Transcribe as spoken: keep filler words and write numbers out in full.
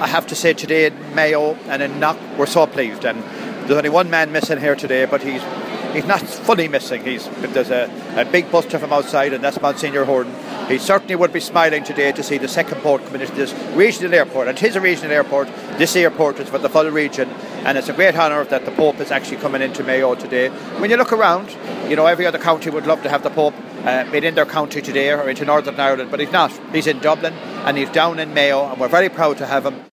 I have to say today in Mayo and in Knock we're so pleased, and there's only one man missing here today, but he's he's not fully missing. He's there's a, a big buster from outside, and that's Monsignor Horton. He certainly would be smiling today to see the second boat coming into this regional airport, and it is a regional airport. This airport is for the full region, and it's a great honour that the Pope is actually coming into Mayo today. When you look around, you know, every other county would love to have the Pope uh, made in their county today or into Northern Ireland, but he's not. He's in Dublin and he's down in Mayo, and we're very proud to have him.